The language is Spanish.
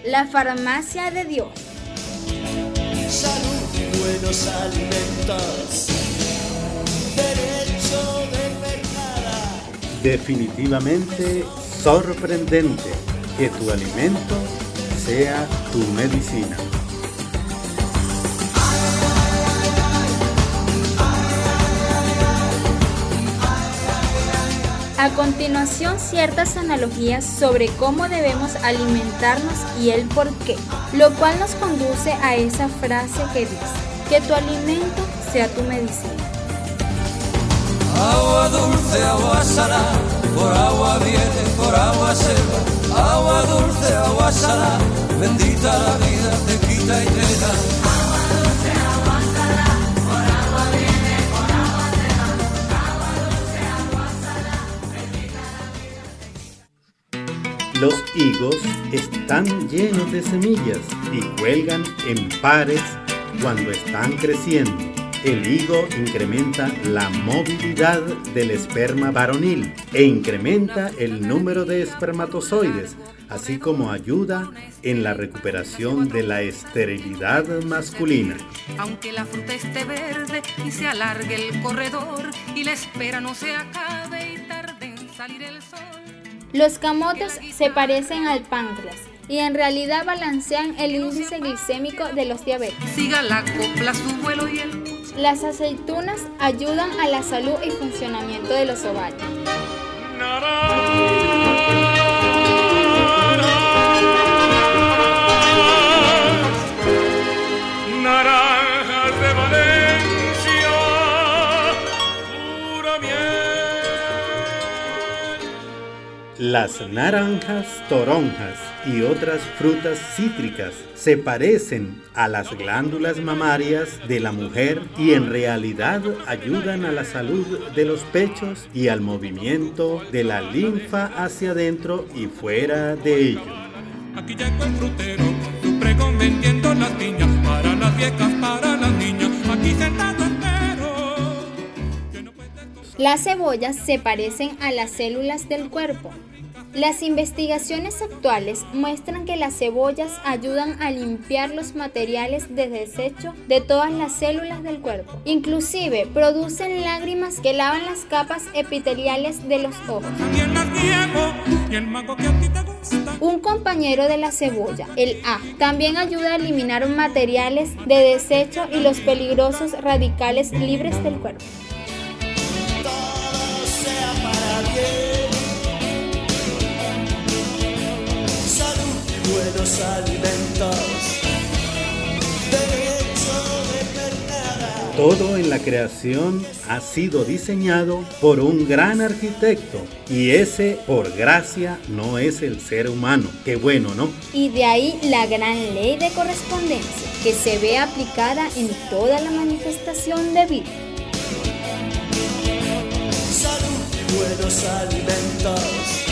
la farmacia de Dios. Salud y buenos alimentos, derecho de pernada. Definitivamente sorprendente que tu alimento sea tu medicina. A continuación, ciertas analogías sobre cómo debemos alimentarnos y el por qué, lo cual nos conduce a esa frase que dice, que tu alimento sea tu medicina. Agua dulce, agua salada, por agua viene, por agua se va. Agua dulce, agua salada, bendita la vida, te quita y te da. Agua dulce, agua salada, por agua viene, por agua se va. Agua dulce, agua salada, bendita la vida. Los higos están llenos de semillas y cuelgan en pares cuando están creciendo. El higo incrementa la movilidad del esperma varonil e incrementa el número de espermatozoides, así como ayuda en la recuperación de la esterilidad masculina. Aunque la fruta esté verde y se alargue el corredor y la espera no se acabe y tarde en salir el sol. Los camotes se parecen al páncreas y en realidad balancean el índice glicémico de los diabéticos. Siga la copla su vuelo y el... Las aceitunas ayudan a la salud y funcionamiento de los ovarios. Naranjas de Valencia, pura miel. Las naranjas, toronjas y otras frutas cítricas se parecen a las glándulas mamarias de la mujer y en realidad ayudan a la salud de los pechos y al movimiento de la linfa hacia adentro y fuera de ellos. Aquí llegó el frutero con su pregón vendiendo las piñas para las viejas, para las niñas. Aquí sentado espero. Las cebollas se parecen a las células del cuerpo. Las investigaciones actuales muestran que las cebollas ayudan a limpiar los materiales de desecho de todas las células del cuerpo. Inclusive producen lágrimas que lavan las capas epiteliales de los ojos. Un compañero de la cebolla, el ajo, también ayuda a eliminar materiales de desecho y los peligrosos radicales libres del cuerpo. Todo sea para bien. Buenos alimentos, derecho de pernada. Todo en la creación ha sido diseñado por un gran arquitecto y ese, por gracia, no es el ser humano. Qué bueno, ¿no? Y de ahí la gran ley de correspondencia que se ve aplicada en toda la manifestación de vida. Salud y buenos alimentos.